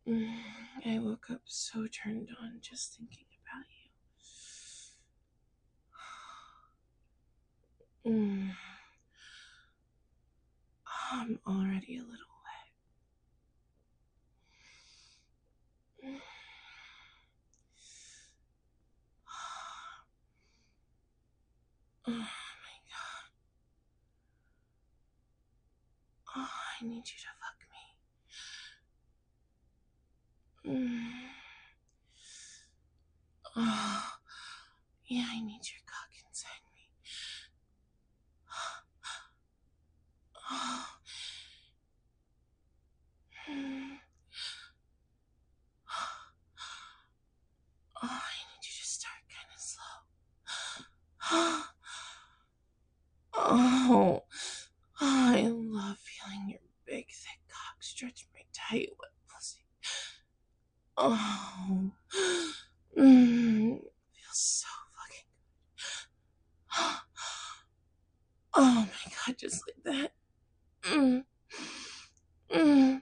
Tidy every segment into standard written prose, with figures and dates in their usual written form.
Mm, I woke up so turned on just thinking about you. I'm already a little wet. Oh my god. Oh, I need you to fuck me. Oh, yeah, I need your cock inside me. Oh. Oh, I need you to start kind of slow. Oh, I love feeling your big, thick cock stretch my tight, wet pussy. Oh, feels so fucking good. Oh my god, just like that. Mm, mm.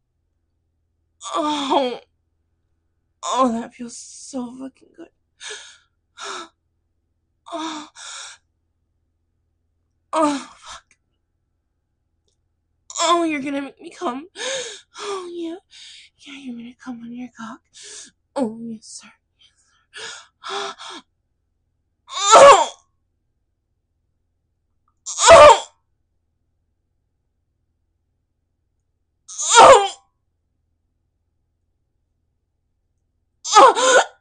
Oh, oh, that feels so fucking good. Oh, oh, fuck. Oh, you're gonna make me come. Oh, yeah. Yeah, you're gonna come on your cock. Oh, yes, sir. Yes, sir. Oh, oh, oh, oh,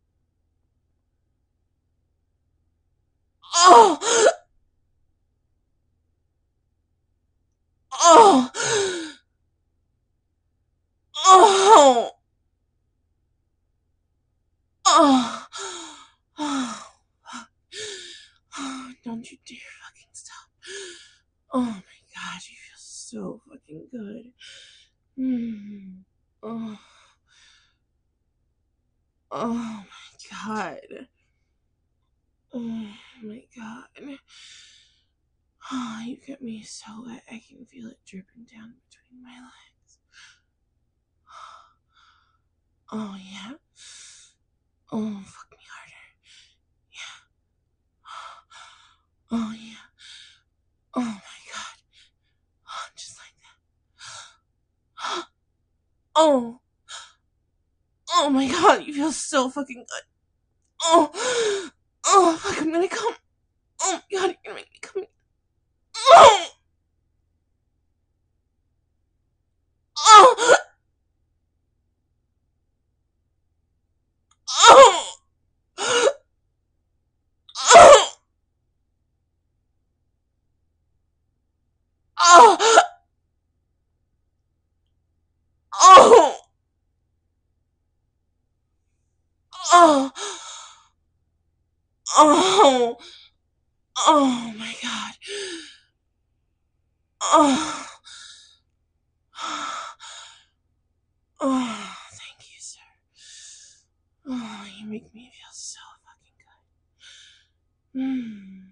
oh, oh, oh, oh, oh, don't you dare fucking stop. Oh my god, you feel so fucking good. Oh, oh my god. Oh my god. Oh, you get me so wet, I can feel it dripping down between my legs. Oh, yeah? Oh, fuck me harder. Yeah. Oh, yeah. Oh my god. Oh, just like that. Oh. Oh my god, you feel so fucking good. Oh. Oh, fuck, I'm gonna come. Oh my god, you're gonna make me come. Oh. Oh. Oh. Oh. Oh. Oh. Oh. Oh. Oh my god. Oh. Oh, thank you, sir. Oh, you make me feel so fucking good.